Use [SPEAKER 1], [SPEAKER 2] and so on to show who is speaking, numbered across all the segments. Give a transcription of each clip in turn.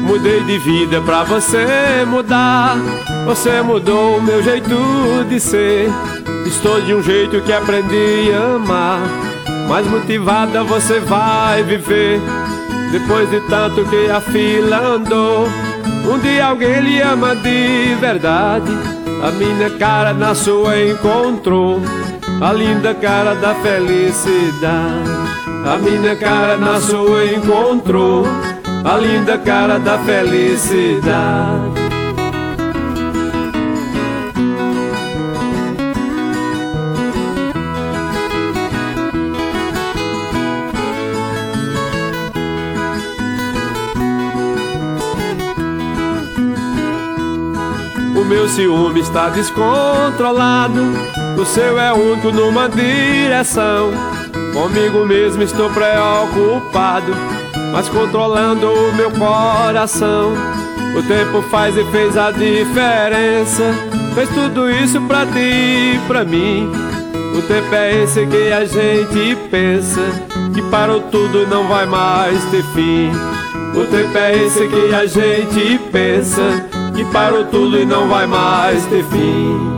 [SPEAKER 1] mudei de vida pra você mudar. Você mudou o meu jeito de ser. Estou de um jeito que aprendi a amar. Mais motivada você vai viver. Depois de tanto que a fila andou, um dia alguém lhe ama de verdade. A minha cara na sua encontrou, a linda cara da felicidade. A minha cara na sua encontrou, a linda cara da felicidade. O meu ciúme está descontrolado, o seu é único numa direção. Comigo mesmo estou preocupado, mas controlando o meu coração. O tempo faz e fez a diferença, fez tudo isso pra ti e pra mim. O tempo é esse que a gente pensa, que parou tudo e não vai mais ter fim. O tempo é esse que a gente pensa, que parou tudo e não vai mais ter fim.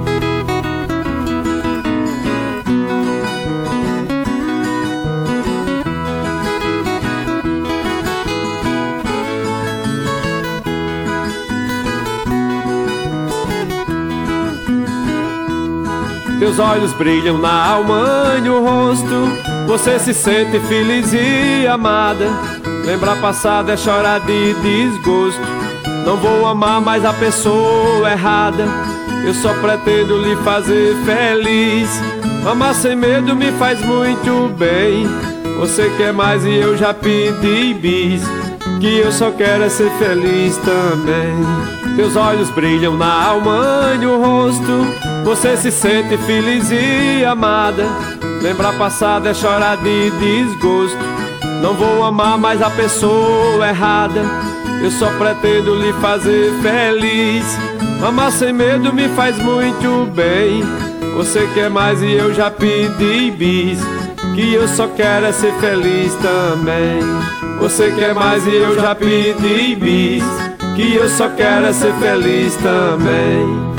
[SPEAKER 1] Teus olhos brilham na alma e o rosto, você se sente feliz e amada. Lembrar passado é chorar de desgosto. Não vou amar mais a pessoa errada, eu só pretendo lhe fazer feliz. Amar sem medo me faz muito bem. Você quer mais e eu já pedi bis, que eu só quero é ser feliz também. Teus olhos brilham na alma e o rosto, você se sente feliz e amada. Lembrar passado é chorar de desgosto. Não vou amar mais a pessoa errada, eu só pretendo lhe fazer feliz. Amar sem medo me faz muito bem. Você quer mais e eu já pedi bis, que eu só quero é ser feliz também. Você quer mais e eu já pedi bis, que eu só quero é ser feliz também.